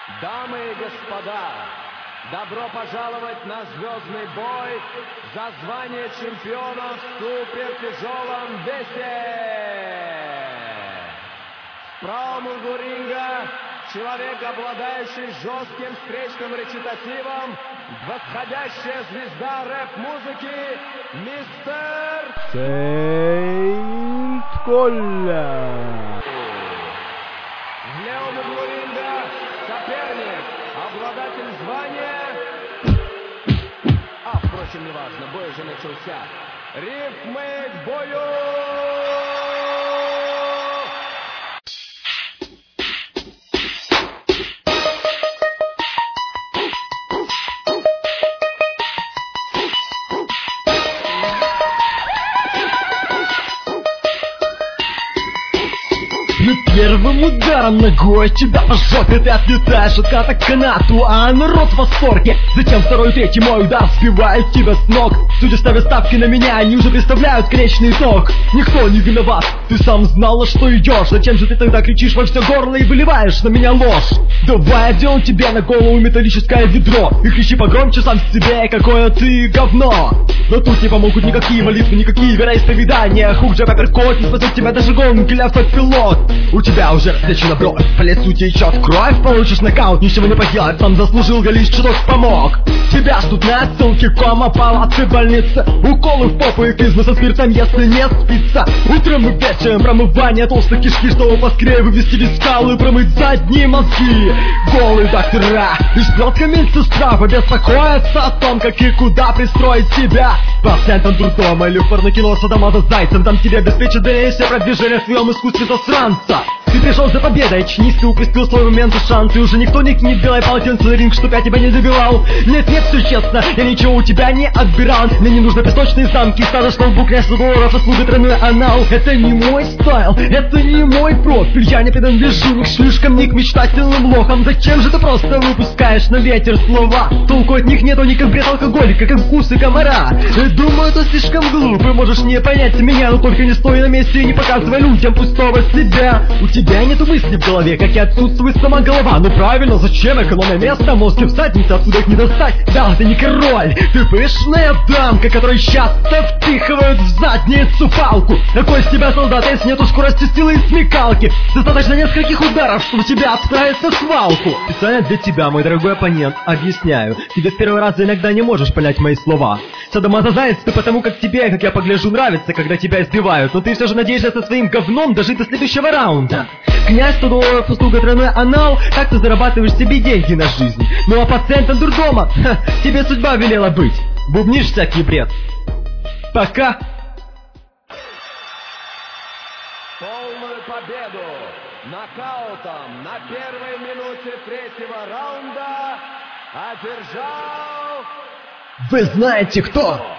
Дамы и господа, добро пожаловать на звездный бой за звание чемпиона в супертяжелом весе. В правом углу ринга человек, обладающий жестким встречным речитативом, восходящая звезда рэп-музыки, мистер Сейнт Коля. В левом углу ринга соперник, обладатель звания... впрочем, неважно, бой уже начался. Рифмы к бою! Первым ударом ногой тебя по жопе ты отлетаешь от каната к канату, а народ в восторге. Затем второй, третий мой удар сбивает тебя с ног. Судя ставя ставки на меня, они уже представляют конечный итог. Никто не виноват, ты сам знал, на что идешь. Зачем же ты тогда кричишь во все горло и выливаешь на меня ложь? Давай одену тебе на голову металлическое ведро и кричи погромче сам себе, какое ты говно. Но тут не помогут никакие молитвы, никакие вероисповедания. Хук же апперкот, не спасет тебя даже гонки, автопилот. У тебя уже различена бровь, по лицу течет кровь. Получишь нокаут, ничего не поделать, сам заслужил, лишь чуток помог. Тебя ждут на отсылке, кома, палаты, больницы, уколы в попу и клизмы со спиртом, если не спится. Утром и вечером промывание толстой кишки, чтобы поскорее вывести из скалы и промыть задние мозги. Голые доктора и сплетка медсестра побеспокоятся о том, как и куда пристроить тебя. Пациентом дурдома или в порнокино садомаза зайцем, там тебе обеспечат дальнейшее продвижение в своем искусстве засранца. Ты пришел за победой, чнись, ты упустил свой момент и шанс. И уже никто не кинет белое полотенце на ринг, чтоб я тебя не добивал. Нет, все честно, я ничего у тебя не отбирал. Мне не нужны песочные замки, стадо шлоу, княжество долларов, услуга тройной анал. Это не мой стайл, это не мой профиль. Я не принадлежу ни к шлюшкам, ни к мечтательным лохам. Зачем же ты просто выпускаешь на ветер слова? Толку от них нету ни как бред алкоголика, как вкусы комара. Думаю, ты слишком глупый, можешь не понять меня, но только не стой на месте и не показывай людям пустого себя. У тебя нету мысли в голове, как и отсутствует сама голова. Ну правильно, зачем экономия места? Мозги в заднице, отсюда их не достать. Да, ты не король, ты пышная дамка, которой часто впихивают в задницу палку. Какой из тебя солдат, если нету скорости, силы и смекалки? Достаточно нескольких ударов, чтобы тебя отправить на свалку. Специально для тебя, мой дорогой оппонент, объясняю. Тебе в первый раз иногда не можешь понять мои слова. Садомазозаец ты потому, как тебе, как я погляжу, нравится, когда тебя избивают. Но ты все же надеешься со своим говном дожить до следующего раунда. Князь, $100 услуга тройной анал, так ты зарабатываешь себе деньги на жизнь. Ну а пациентом дурдома, тебе судьба велела быть. Бубнишь всякий бред. Пока. Полную победу нокаутом на первой минуте третьего раунда одержал... Вы знаете кто?